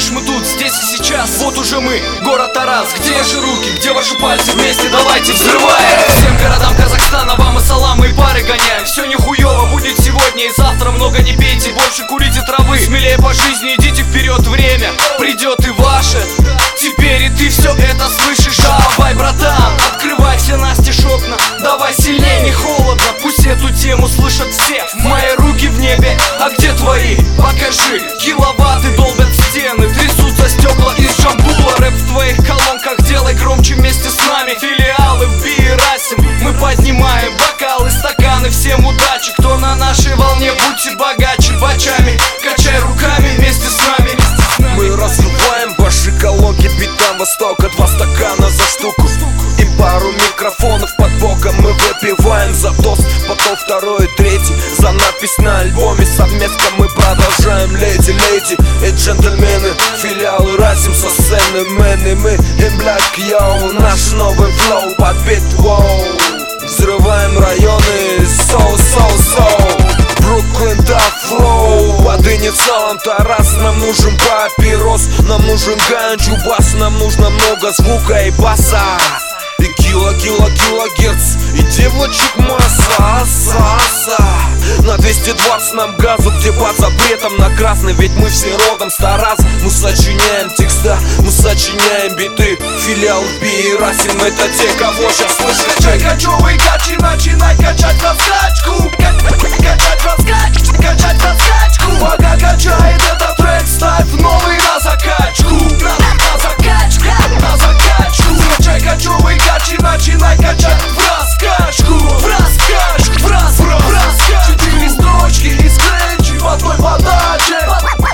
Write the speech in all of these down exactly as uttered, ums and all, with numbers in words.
видишь, мы тут, здесь и сейчас. Вот уже мы, город Тарас. Где ваши руки, где ваши пальцы? Вместе давайте взрываем. Всем городам Казахстана вам и салам, и пары гоняем. Все нихуево будет сегодня и завтра. Много не пейте, больше курите травы. Смелее по жизни, идите вперед, время придет и ваше. Теперь и ты все это слышишь. Давай, братан, открывай все настежь окна. Давай сильнее, не холодно, пусть эту тему слышат все. Мои руки в небе, а где твои? Покажи. Киловатты долбят стены, трясутся стекла из джамбула. Рэп в твоих колонках, делай громче вместе с нами. Филиалы в Биерасим, мы поднимаем бокалы, стаканы. Всем удачи, кто на нашей волне, будьте богаче. Бачами, качай руками вместе с нами. Мы разрываем ваши колонки битам Востока. Два стакана за штуку и пару микрофонов под боком. Мы выпиваем за тост, потом второй и третий за надпись на альбоме. Совместно мы продолжаем. Леди, леди и джентльмены, филиалы Расим со сцены. Мэны, мы им блядь, йоу, наш новый флоу под бит, воу. Взрываем районы, соу, соу, соу. Бруклин, так флоу. Под инициалом Тарас. Нам нужен папирос, нам нужен ганджу бас. Нам нужно много звука и баса. И кило, кило, килогерц. И девочек масса, аса, аса. На двести двадцать нам газу, где под запретом на красный. Ведь мы все родом с Тараса. Мы сочиняем текста, мы сочиняем биты. Филиал Биерасим, это те, кого сейчас слышат. Качай, качевый качи, начинай качать раскачку. Качать раскачку, качать раскачку. Пока качает этот трек, ставь новый на закачку. На, на закачку, на закачку. Качай, качевый качи, начинай качать в раскачку. В раскачку, в рас, в раскачку. Четыре строчки из кренчи в одной подаче.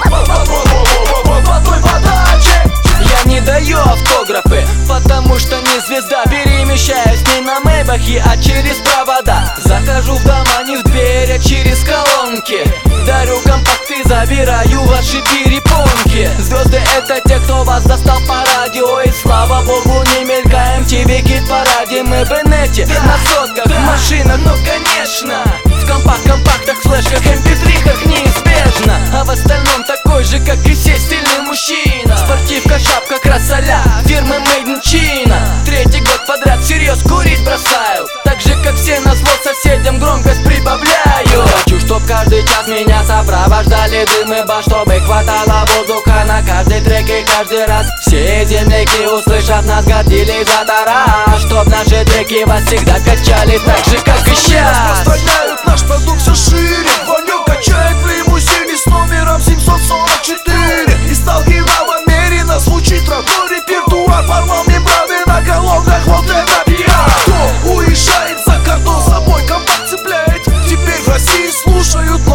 В одной подаче. Я не даю автографы, потому что не звезда. Перемещаюсь не на мейбахе, а через провода. Захожу в дома не в дверь, а через колонки. Дарю компакты, забираю ваши перепонки. Звезды это те, кто вас достал по радио. И слава богу не мелькаем в тебе параде. Мы в инете, на сотках, в машинах, ну конечно. В компах, компактах, флешках, эм пи три-хах неизбежно. А в остальном такой же, как и все, стильный мужчина. Спортивка, шапка, красоля, фирмы Made in China. Третий год подряд всерьез курить бросаю. Так же, как все назло соседям громкость прибавляю. Хочу, чтоб каждый час меня сопровождали дым и баш, чтобы хватало воздуха на каждый трек и каждый раз. Все земляки, услышав нас, гордились за Тарас. Чтоб наши треки вас всегда качали так же, как и сейчас. Распространяют наш продукт все шире. Ванек качает в лимузине с номером семьсот сорок четыре. И сталкеров намеренно звучит родной репертуар. Порвал мембраны на колонках, вот это пиар. Кто уезжает за кордон, с собой компакт цепляет. Теперь в России слушают